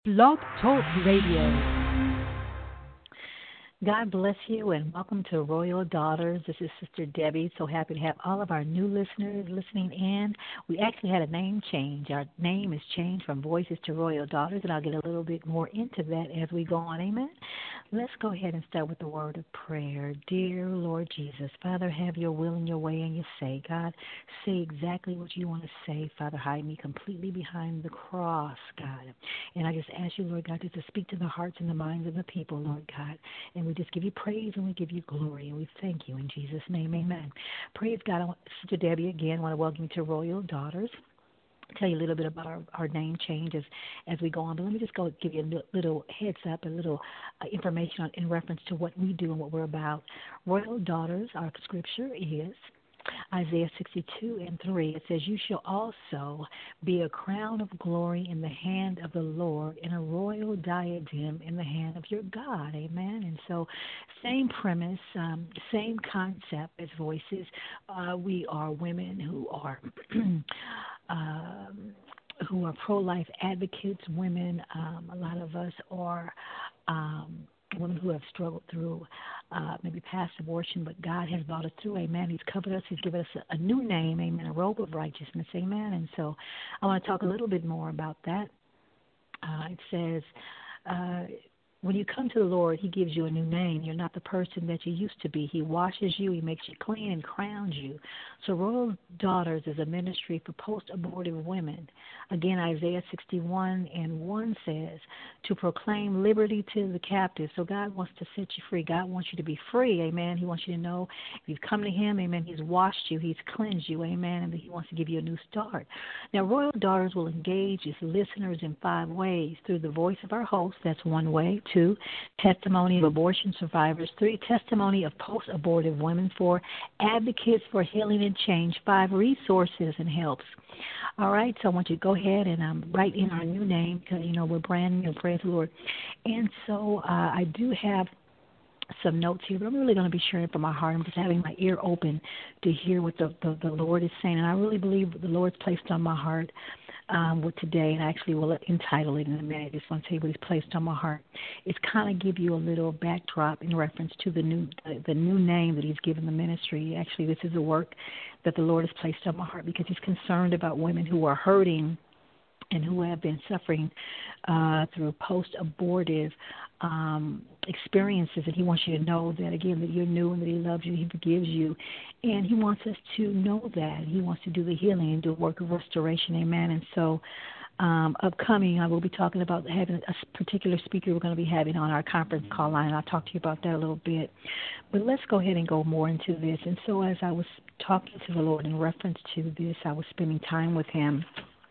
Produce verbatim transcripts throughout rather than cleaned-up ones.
Blog Talk Radio. God bless you and welcome to Royal Daughters. This is Sister Debbie. So happy to have all of our new listeners listening in. We actually had a name change. Our name is changed from Voices to Royal Daughters, and I'll get a little bit more into that as we go on. Amen. Let's go ahead and start with the word of prayer. Dear Lord Jesus, Father, have your will and your way and your say. God, say exactly what you want to say. Father, hide me completely behind the cross, God. And I just ask you, Lord God, just to speak to the hearts and the minds of the people, Lord God. And we just give you praise and we give you glory. And we thank you in Jesus' name, amen. Praise God. I want, Sister Debbie, again, I want to welcome you to Royal Daughters. Tell you a little bit about our, our name change as, as we go on. But let me just go give you a little heads up, a little uh, information on, in reference to what we do and what we're about. Royal Daughters, our scripture is Isaiah sixty-two and three. It says, you shall also be a crown of glory in the hand of the Lord and a royal diadem in the hand of your God. Amen. And so same premise, um, same concept as Voices. Uh, we are women who are um, who are pro-life advocates, women. Um, a lot of us are um, women who have struggled through uh, maybe past abortion, but God has brought us through, amen. He's covered us. He's given us a, a new name, amen, a robe of righteousness, amen. And so I want to talk a little bit more about that. Uh, it says, uh, when you come to the Lord, He gives you a new name. You're not the person that you used to be. He washes you. He makes you clean and crowns you. So Royal Daughters is a ministry for post-abortive women. Again, Isaiah sixty-one and one says, to proclaim liberty to the captive. So God wants to set you free. God wants you to be free, amen. He wants you to know if you've come to Him, amen, He's washed you, He's cleansed you, amen, and He wants to give you a new start. Now, Royal Daughters will engage its listeners in five ways. Through the voice of our host, that's one way. Two, testimony of abortion survivors. Three, testimony of post-abortive women. Four, advocates for healing and change. Five, resources and helps. All right, so I want you to go ahead and um, write in our new name because, you know, we're brand new, praise the Lord. And so uh, I do have some notes here, but I'm really going to be sharing from my heart. I'm just having my ear open to hear what the, the, the Lord is saying. And I really believe what the Lord's placed on my heart um, with today, and I actually will entitle it in a minute. I just want to tell you what He's placed on my heart. It's kind of give you a little backdrop in reference to the new the, the new name that He's given the ministry. Actually, this is a work that the Lord has placed on my heart because He's concerned about women who are hurting and who have been suffering uh, through post-abortive um, experiences. And He wants you to know that, again, that you're new and that He loves you, He forgives you. And He wants us to know that. He wants to do the healing and do a work of restoration, amen. And so um, upcoming, I will be talking about having a particular speaker we're going to be having on our conference call line. I'll talk to you about that a little bit. But let's go ahead and go more into this. And so as I was talking to the Lord in reference to this, I was spending time with Him.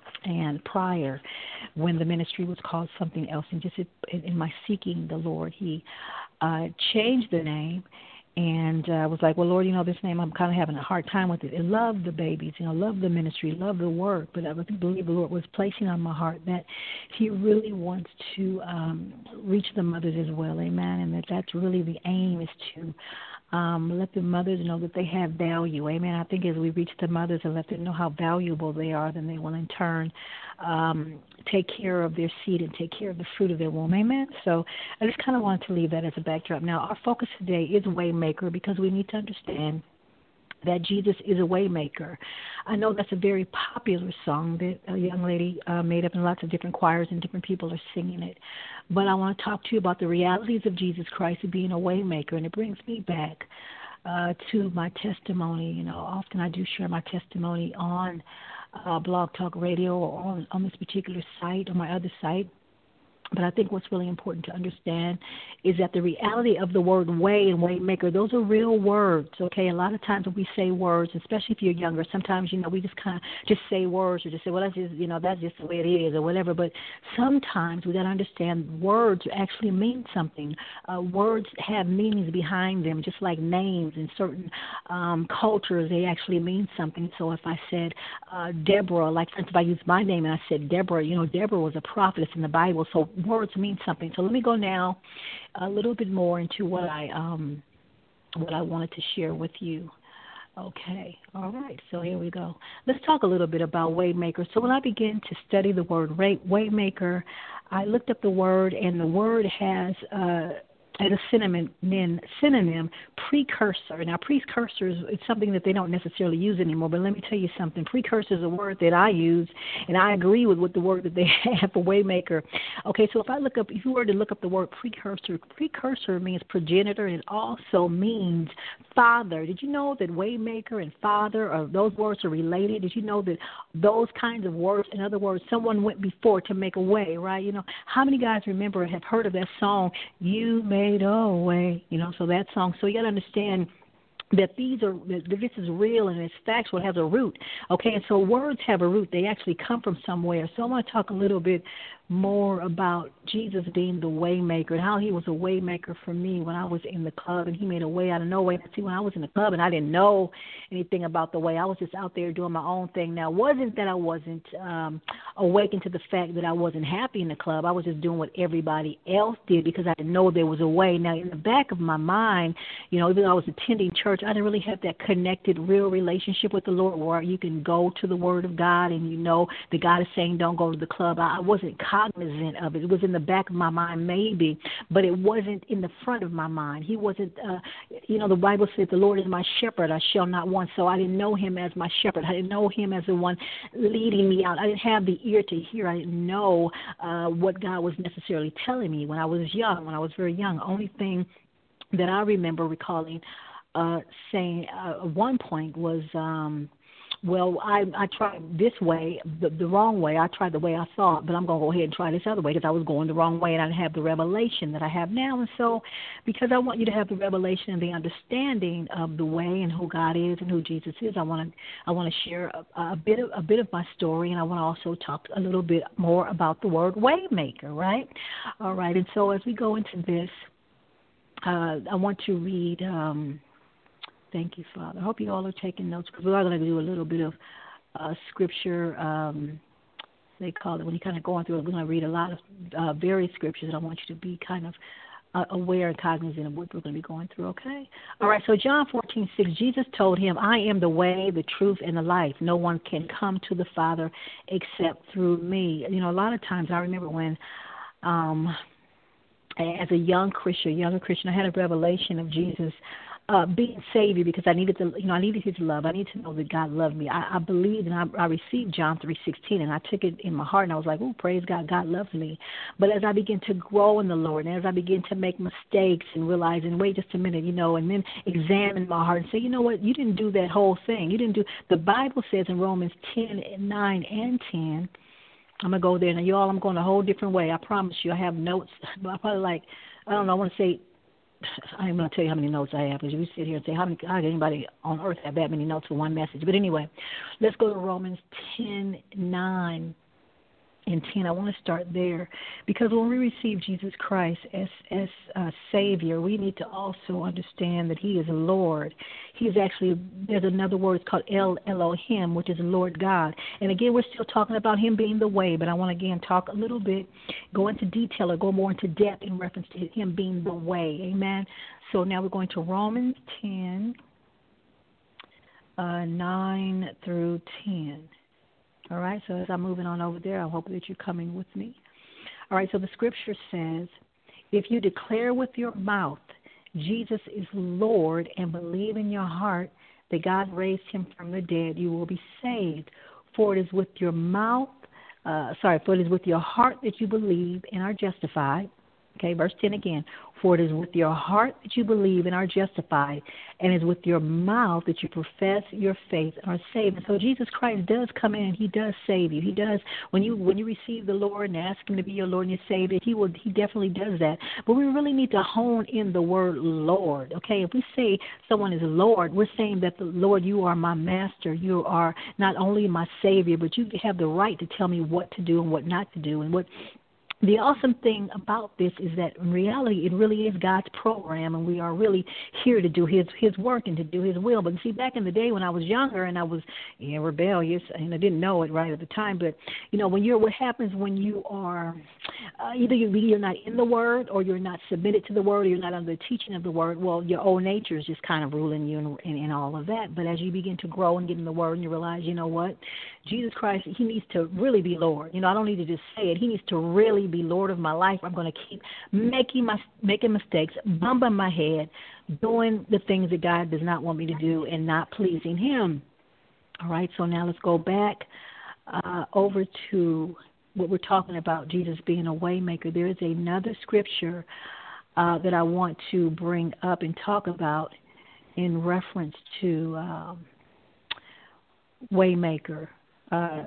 And prior, when the ministry was called something else, and just in, in my seeking the Lord, He uh, changed the name, and I uh, was like, well, Lord, you know, this name, I'm kind of having a hard time with it. I love the babies, you know, love the ministry, love the work, but I believe the Lord was placing on my heart that He really wants to um, reach the mothers as well, amen, and that that's really the aim is to Um, let the mothers know that they have value. Amen. I think as we reach the mothers and let them know how valuable they are, then they will in turn um, take care of their seed and take care of the fruit of their womb. Amen. So I just kind of wanted to leave that as a backdrop. Now, our focus today is Waymaker because we need to understand that Jesus is a waymaker. I know that's a very popular song that a young lady uh, made up in lots of different choirs and different people are singing it. But I want to talk to you about the realities of Jesus Christ of being a waymaker, and it brings me back uh, to my testimony. You know, often I do share my testimony on uh, Blog Talk Radio or on, on this particular site or my other site. But I think what's really important to understand is that the reality of the word way and way maker, those are real words, okay? A lot of times when we say words, especially if you're younger, sometimes, you know, we just kind of just say words or just say, well, that's just, you know, that's just the way it is or whatever. But sometimes we got to understand words actually mean something. Uh, words have meanings behind them, just like names in certain um, cultures, they actually mean something. So if I said uh, Deborah, like for instance, if I used my name and I said Deborah, you know, Deborah was a prophetess in the Bible, so words mean something. So let me go now a little bit more into what I um, what I wanted to share with you. Okay, all right, so here we go. Let's talk a little bit about Waymaker. So when I began to study the word Waymaker, I looked up the word, and the word has uh, as a synonym, synonym, precursor. Now, precursor is it's something that they don't necessarily use anymore, but let me tell you something. Precursor is a word that I use, and I agree with, with the word that they have for Waymaker. Okay, so if I look up, if you were to look up the word precursor, precursor means progenitor, and it also means father. Did you know that Waymaker and father, are, those words are related? Did you know that those kinds of words, in other words, someone went before to make a way, right? You know, how many guys remember, have heard of that song, You Made a Way, you know, so that song. So you got to understand that these are, that this is real and it's factual, it has a root, okay? And so words have a root. They actually come from somewhere. So I want to talk a little bit more about Jesus being the way maker and how he was a way maker for me when I was in the club, and he made a way out of no way. See, when I was in the club and I didn't know anything about the way, I was just out there doing my own thing. Now, it wasn't that I wasn't um, awakened to the fact that I wasn't happy in the club. I was just doing what everybody else did because I didn't know there was a way. Now, in the back of my mind, you know, even though I was attending church, I didn't really have that connected, real relationship with the Lord where you can go to the Word of God and you know that God is saying don't go to the club. I wasn't cognizant of it. It was in the back of my mind maybe, but it wasn't in the front of my mind. He wasn't, uh, you know, the Bible says the Lord is my shepherd, I shall not want. So I didn't know him as my shepherd. I didn't know him as the one leading me out. I didn't have the ear to hear. I didn't know uh, what God was necessarily telling me when I was young, when I was very young. Only thing that I remember recalling uh, saying uh, at one point was, um, well, I, I tried this way, the, the wrong way. I tried the way I thought, but I'm going to go ahead and try this other way because I was going the wrong way and I didn't have the revelation that I have now. And so because I want you to have the revelation and the understanding of the way and who God is and who Jesus is, I want to I want to share a, a bit of a bit of my story, and I want to also talk a little bit more about the word waymaker, right? All right, and so as we go into this, uh, I want to read... Um, Thank you, Father. I hope you all are taking notes because we are going to do a little bit of uh, scripture. Um, they call it when you're kind of going through it. We're going to read a lot of uh, various scriptures, and I want you to be kind of uh, aware and cognizant of what we're going to be going through, okay? All right, so John fourteen six, Jesus told him, I am the way, the truth, and the life. No one can come to the Father except through me. You know, a lot of times I remember when um, as a young Christian, younger Christian, I had a revelation of Jesus Uh, being Savior because I needed to, you know, I needed His love. I needed to know that God loved me. I, I believed and I, I received John three sixteen, and I took it in my heart, and I was like, oh, praise God, God loves me. But as I began to grow in the Lord, and as I began to make mistakes and realizing, wait just a minute, you know, and then examine my heart and say, you know what, you didn't do that whole thing. You didn't do. The Bible says in Romans ten, nine, and ten. I'm gonna go there now, y'all. I'm going a whole different way. I promise you. I have notes. I probably like, I don't know. I want to say. I'm going to tell you how many notes I have because you sit here and say, how, many, how did anybody on earth have that many notes for one message? But anyway, let's go to Romans ten, nine, and ten. I want to start there because when we receive Jesus Christ as, as uh, Savior, we need to also understand that He is Lord. He is actually, there's another word, it's called El Elohim, which is Lord God. And again, we're still talking about Him being the way, but I want to again talk a little bit, go into detail or go more into depth in reference to Him being the way. Amen. So now we're going to Romans ten, uh, nine through ten. All right, so as I'm moving on over there, I hope that you're coming with me. All right, so the scripture says, if you declare with your mouth Jesus is Lord and believe in your heart that God raised Him from the dead, you will be saved. For it is with your mouth, uh, sorry, for it is with your heart that you believe and are justified. Okay, verse ten again. For it is with your heart that you believe and are justified, and it is with your mouth that you profess your faith and are saved. And so Jesus Christ does come in and He does save you. He does, when you when you receive the Lord and ask Him to be your Lord and your Savior, He will He definitely does that. But we really need to hone in the word Lord. Okay, if we say someone is Lord, we're saying that the Lord, you are my master. You are not only my Savior, but you have the right to tell me what to do and what not to do and what. The awesome thing about this is that in reality it really is God's program, and we are really here to do His His work and to do His will. But see, back in the day when I was younger and I was yeah, rebellious and I didn't know it right at the time, but you know when you're what happens when you are uh, either you're not in the Word or you're not submitted to the Word or you're not under the teaching of the Word. Well, your old nature is just kind of ruling you and, and, and all of that. But as you begin to grow and get in the Word and you realize, you know what, Jesus Christ, he needs to really be Lord. You know, I don't need to just say it. He needs to really be Lord of my life. I'm going to keep making my making mistakes, bumping my head, doing the things that God does not want me to do and not pleasing him. All right, so now let's go back uh, over to what we're talking about, Jesus being a way maker. There is another scripture uh, that I want to bring up and talk about in reference to um, Waymaker. Uh,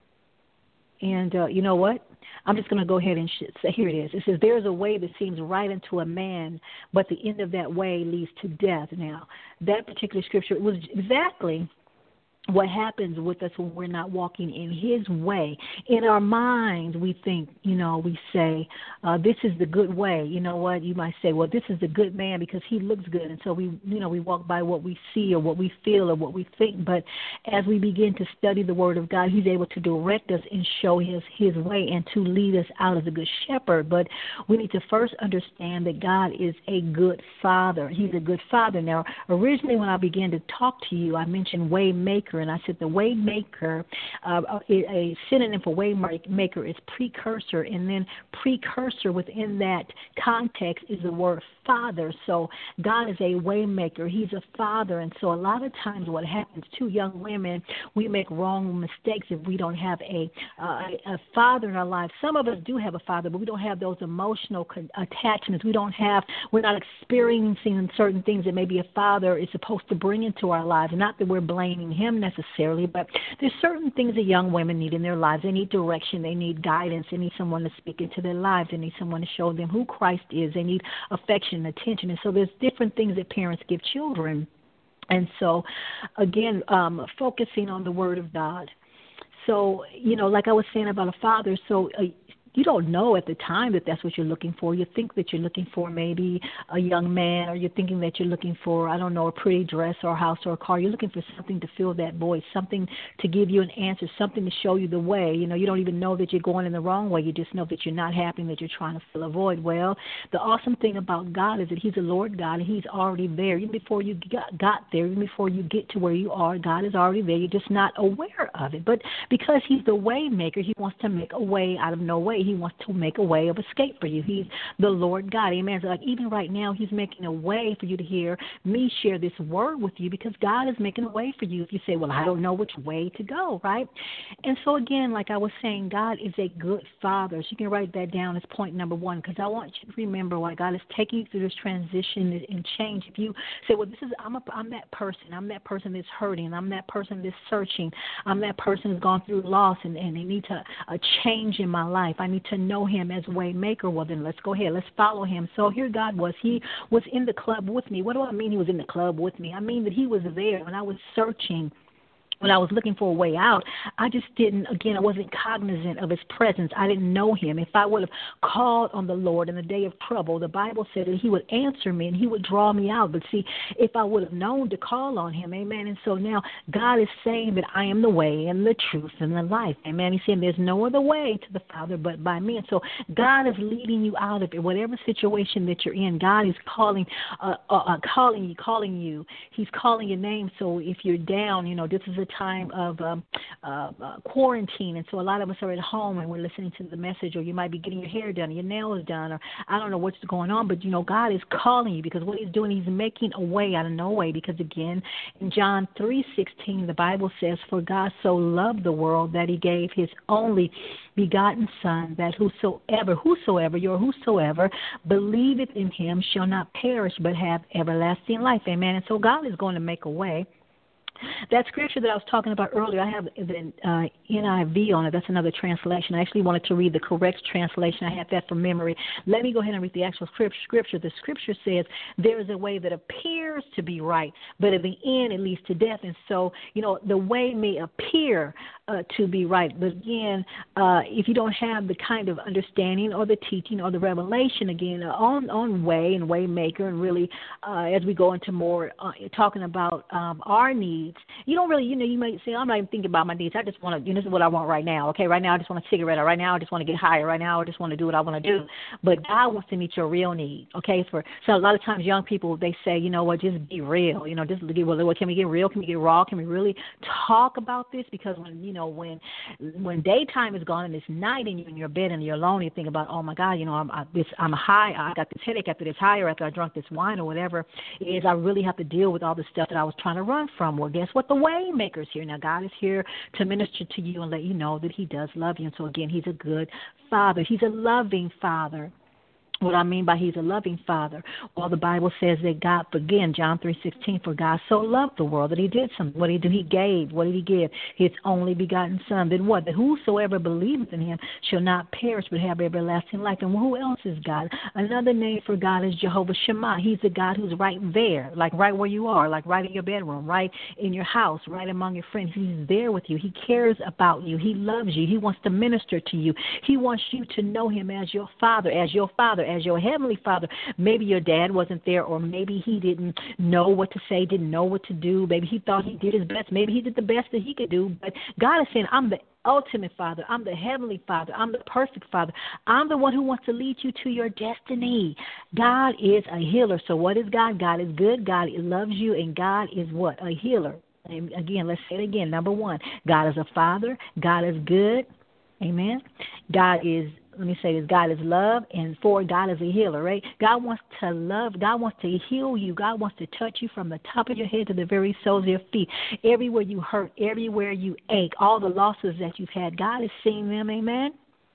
and uh, you know what? I'm just going to go ahead and sh- say, here it is. It says, there is a way that seems right unto a man, but the end of that way leads to death. Now, that particular scripture was exactly what happens with us when we're not walking in his way. In our minds, we think, you know, we say, uh, this is the good way. You know what? You might say, well, this is the good man because he looks good. And so we, you know, we walk by what we see or what we feel or what we think. But as we begin to study the word of God, he's able to direct us and show his, his way and to lead us out as a good shepherd. But we need to first understand that God is a good father. He's a good father. Now, originally when I began to talk to you, I mentioned way maker. And I said the way maker, uh, a, a synonym for way maker is precursor, and then precursor within that context is the word father. So God is a way maker. He's a father. And so a lot of times what happens to young women, we make wrong mistakes if we don't have a, uh, a father in our lives. Some of us do have a father, but we don't have those emotional con- attachments. We don't have, we're not experiencing certain things that maybe a father is supposed to bring into our lives. Not that we're blaming him necessarily, but there's certain things that young women need in their lives. They need direction. They need guidance. They need someone to speak into their lives. They need someone to show them who Christ is. They need affection, attention. And so there's different things that parents give children. And so, again, um, focusing on the Word of God. So, you know, like I was saying about a father, so uh, you don't know at the time that that's what you're looking for. You think that you're looking for maybe a young man, or you're thinking that you're looking for, I don't know, a pretty dress or a house or a car. You're looking for something to fill that void, something to give you an answer, something to show you the way. You know, you don't even know that you're going in the wrong way. You just know that you're not happy, that you're trying to fill a void. Well, the awesome thing about God is that he's a Lord God, and he's already there. Even before you got, got there, even before you get to where you are, God is already there. You're just not aware of it. But because he's the way maker, he wants to make a way out of no way. He wants to make a way of escape for you. He's the Lord God. Amen. So like even right now, he's making a way for you to hear me share this word with you, because God is making a way for you. If you say, well, I don't know which way to go, right? And so again, like I was saying, God is a good father. So you can write that down as point number one, because I want you to remember why God is taking you through this transition and change. If you say, well, this is I'm a, I'm that person. I'm that person that's hurting. I'm that person that's searching. I'm that person who's gone through loss and, and they need to, a change in my life. I need to know him as way maker. Well, then let's go ahead. Let's follow him. So here God was. He was in the club with me. What do I mean he was in the club with me? I mean that he was there when I was searching. When I was looking for a way out, I just didn't, again, I wasn't cognizant of his presence. I didn't know him. If I would have called on the Lord in the day of trouble, the Bible said that he would answer me and he would draw me out. But see, if I would have known to call on him, amen. And so now God is saying that I am the way and the truth and the life, amen. He's saying there's no other way to the Father but by me. And so God is leading you out of it. Whatever situation that you're in, God is calling, uh, uh, uh, calling you, calling you. He's calling your name. So if you're down, you know, this is a time of um, uh, uh, quarantine, and so a lot of us are at home and we're listening to the message, or you might be getting your hair done, your nails done, or I don't know what's going on, but you know God is calling you, because what he's doing, he's making a way out of no way. Because again, in John three sixteen, the Bible says, for God so loved the world that he gave his only begotten Son, that whosoever, whosoever, your whosoever, believeth in him shall not perish but have everlasting life. Amen. And so God is going to make a way. That scripture that I was talking about earlier, I have the uh, N I V on it. That's another translation. I actually wanted to read the correct translation. I had that from memory. Let me go ahead and read the actual scripture. The scripture says, there is a way that appears to be right, but at the end it leads to death. And so, you know, the way may appear uh, to be right. But again, uh, if you don't have the kind of understanding or the teaching or the revelation, again, uh, on, on way and way maker, and really uh, as we go into more uh, talking about um, our needs, needs. You don't really, you know, you might say, I'm not even thinking about my needs. I just want to, you know, this is what I want right now. Okay, right now I just want a cigarette. Or right now I just want to get higher. Right now I just want to do what I want to do. But God wants to meet your real need. Okay, for so a lot of times young people, they say, you know what, just be real. You know, just get, well, can we get real? Can we get raw? Can we really talk about this? Because when, you know, when when daytime is gone and it's night and you're in your bed and you're alone, you think about, oh my God, you know, I'm I, this I'm high. I got this headache after this high or after I drank this wine or whatever it is. I really have to deal with all the stuff that I was trying to run from. Well, guess what? The Waymaker's here. Now, God is here to minister to you and let you know that he does love you. And so, again, he's a good father. He's a loving father. What I mean by he's a loving father, well, the Bible says that God, again, John three sixteen, for God so loved the world that he did something. What did he do? He gave. What did he give? His only begotten son. Then what? That whosoever believes in him shall not perish but have everlasting life. And who else is God? Another name for God is Jehovah Shammah. He's the God who's right there, like right where you are, like right in your bedroom, right in your house, right among your friends. He's there with you. He cares about you. He loves you. He wants to minister to you. He wants you to know him as your father, as your father, as your heavenly father. Maybe your dad wasn't there, or maybe he didn't know what to say, didn't know what to do. Maybe he thought he did his best. Maybe he did the best that he could do. But God is saying, I'm the ultimate father. I'm the heavenly father. I'm the perfect father. I'm the one who wants to lead you to your destiny. God is a healer. So what is God? God is good. God loves you. And God is what? A healer. And again, let's say it again. Number one, God is a father. God is good. Amen. God is, let me say this, God is love, and four, God is a healer, right? God wants to love, God wants to heal you. God wants to touch you from the top of your head to the very soles of your feet. Everywhere you hurt, everywhere you ache, all the losses that you've had, God is seeing them, amen?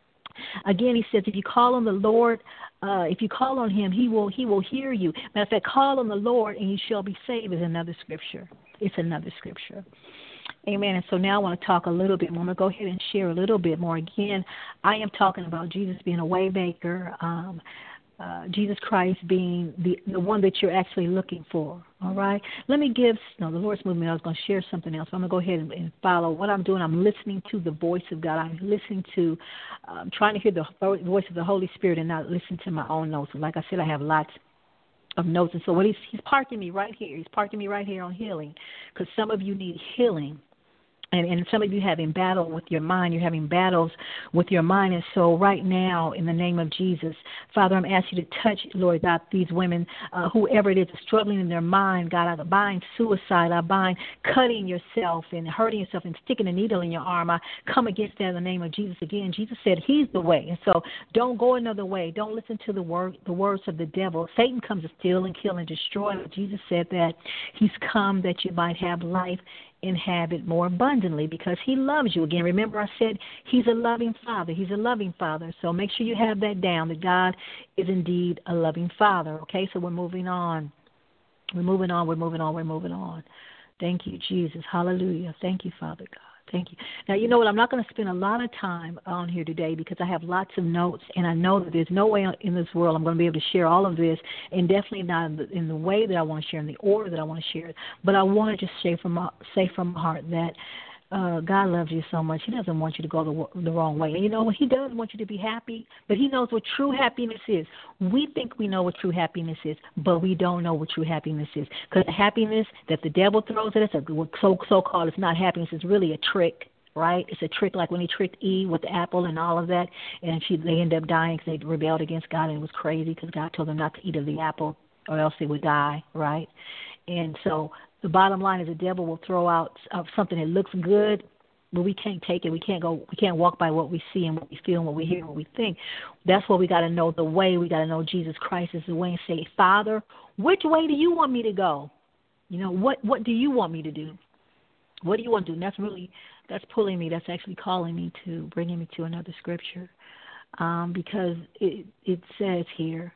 Again, he says, if you call on the Lord, uh, if you call on him, he will he will hear you. Matter of fact, call on the Lord and you shall be saved is another scripture. It's another scripture. Amen. And so now I want to talk a little bit more. I'm going to go ahead and share a little bit more. Again, I am talking about Jesus being a way maker, um, uh, Jesus Christ being the, the one that you're actually looking for. All right. Let me give, no, the Lord's moving me. I was going to share something else. I'm going to go ahead and, and follow. What I'm doing, I'm listening to the voice of God. I'm listening to, I'm trying to hear the voice of the Holy Spirit and not listen to my own notes. Like I said, I have lots of notes. And so what he's, he's parking me right here. He's parking me right here on healing, because some of you need healing. And, and some of you having battle with your mind. You're having battles with your mind. And so right now, in the name of Jesus, Father, I'm asking you to touch, Lord God, these women, uh, whoever it is, struggling in their mind. God, I bind suicide. I bind cutting yourself and hurting yourself and sticking a needle in your arm. I come against that in the name of Jesus again. Jesus said he's the way. And so don't go another way. Don't listen to the word, the words of the devil. Satan comes to steal and kill and destroy. But Jesus said that he's come that you might have life and have it more abundantly, because he loves you. Again, remember I said he's a loving father. He's a loving father. So make sure you have that down, that God is indeed a loving father. Okay, so we're moving on. We're moving on. We're moving on. We're moving on. Thank you, Jesus. Hallelujah. Thank you, Father God. Thank you. Now, you know what? I'm not going to spend a lot of time on here today because I have lots of notes, and I know that there's no way in this world I'm going to be able to share all of this, and definitely not in the, in the way that I want to share, in the order that I want to share it. But I want to just say from my, say from my heart that uh, God loves you so much. He doesn't want you to go the, the wrong way. And you know what? He does want you to be happy, but he knows what true happiness is. We think we know what true happiness is, but we don't know what true happiness is. Because the happiness that the devil throws at us, so, so-called, it's not happiness. It's really a trick, right? It's a trick, like when he tricked Eve with the apple and all of that, and she they ended up dying because they rebelled against God, and it was crazy because God told them not to eat of the apple or else they would die, right? And so the bottom line is the devil will throw out uh, something that looks good, but we can't take it. We can't go. We can't walk by what we see and what we feel and what we hear and what we think. That's what we got to know the way. We got to know Jesus Christ is the way, and say, Father, which way do you want me to go? You know, what what do you want me to do? What do you want to do? And that's really, that's pulling me. That's actually calling me to, bringing me to another scripture, um, because it it says here,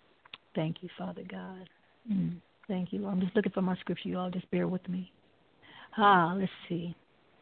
thank you, Father God. Mm. Thank you, Lord. I'm just looking for my scripture. You all just bear with me. Ah, let's see.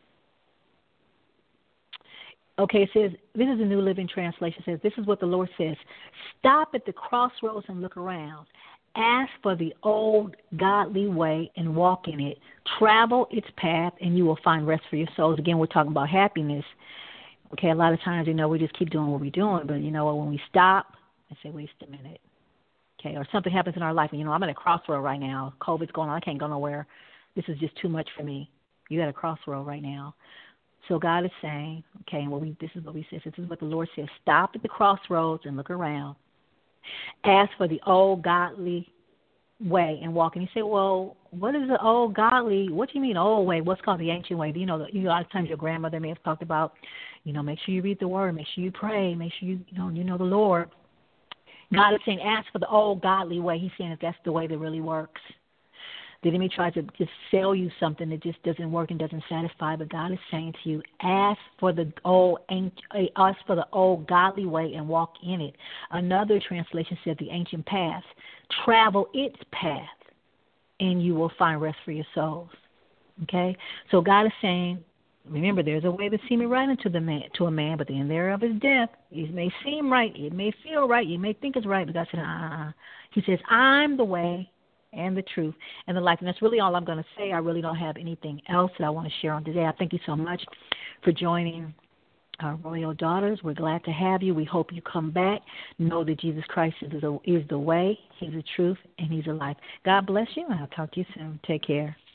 Okay, it says, this is the New Living Translation. It says, this is what the Lord says. Stop at the crossroads and look around. Ask for the old godly way and walk in it. Travel its path and you will find rest for your souls. Again, we're talking about happiness. Okay, a lot of times, you know, we just keep doing what we're doing. But, you know, when we stop and say, wait a minute. Okay, or something happens in our life, and, you know, I'm at a crossroad right now. COVID's going on. I can't go nowhere. this is just too much for me. You're at a crossroad right now. So God is saying, okay, and what we, this is what we said. This is what the Lord says. Stop at the crossroads and look around. Ask for the old godly way and walk. And you say, well, what is the old godly? What do you mean old way? What's called the ancient way? You know, you know, a lot of times your grandmother may have talked about, you know, make sure you read the Word, make sure you pray, make sure you, you know, you know the Lord. God is saying, ask for the old godly way. He's saying that that's the way that really works. The enemy tries to just sell you something that just doesn't work and doesn't satisfy, but God is saying to you, ask for the old, ask for the old godly way and walk in it. Another translation said the ancient path. Travel its path, and you will find rest for your souls. Okay? So God is saying, remember, there's a way that seemeth right unto the man, to a man, but the end thereof is death. It may seem right, it may feel right, you may think it's right, but God said, uh-uh. He says, I'm the way and the truth and the life. And that's really all I'm going to say. I really don't have anything else that I want to share on today. I thank you so much for joining our Royal Daughters. We're glad to have you. We hope you come back. Know that Jesus Christ is the, is the way, He's the truth, and He's the life. God bless you, and I'll talk to you soon. Take care.